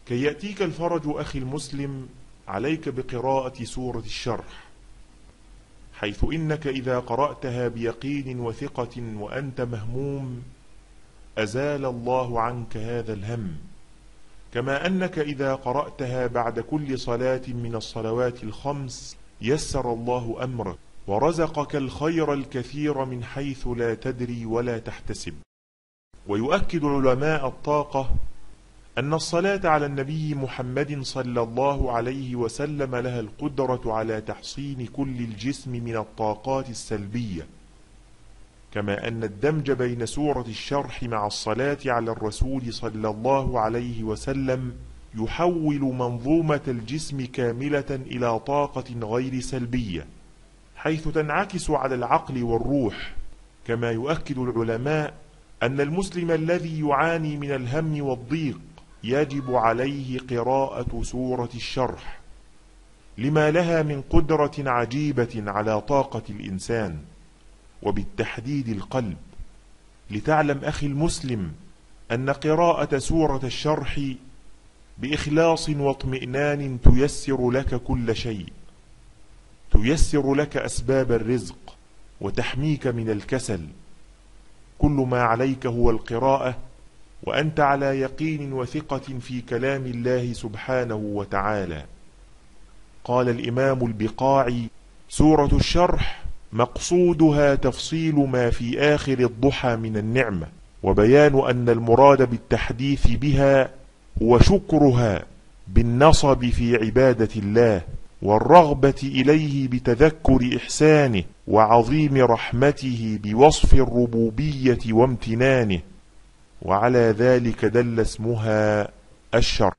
كي يأتيك الفرج أخي المسلم عليك بقراءة سورة الشرح، حيث إنك إذا قرأتها بيقين وثقة وأنت مهموم أزال الله عنك هذا الهم، كما أنك إذا قرأتها بعد كل صلاة من الصلوات الخمس يسر الله أمرك ورزقك الخير الكثير من حيث لا تدري ولا تحتسب. ويؤكد علماء الطاقة أن الصلاة على النبي محمد صلى الله عليه وسلم لها القدرة على تحصين كل الجسم من الطاقات السلبية، كما أن الدمج بين سورة الشرح مع الصلاة على الرسول صلى الله عليه وسلم يحول منظومة الجسم كاملة إلى طاقة غير سلبية، حيث تنعكس على العقل والروح. كما يؤكد العلماء أن المسلم الذي يعاني من الهم والضيق يجب عليه قراءة سورة الشرح، لما لها من قدرة عجيبة على طاقة الإنسان وبالتحديد القلب. لتعلم أخي المسلم أن قراءة سورة الشرح بإخلاص واطمئنان تيسر لك كل شيء، تيسر لك أسباب الرزق وتحميك من الكسل. كل ما عليك هو القراءة وأنت على يقين وثقة في كلام الله سبحانه وتعالى. قال الإمام البقاعي: سورة الشرح مقصودها تفصيل ما في آخر الضحى من النعمة، وبيان أن المراد بالتحديث بها هو شكرها بالنصب في عبادة الله والرغبة إليه بتذكر إحسانه وعظيم رحمته بوصف الربوبية وامتنانه، وعلى ذلك دل اسمها الشرح.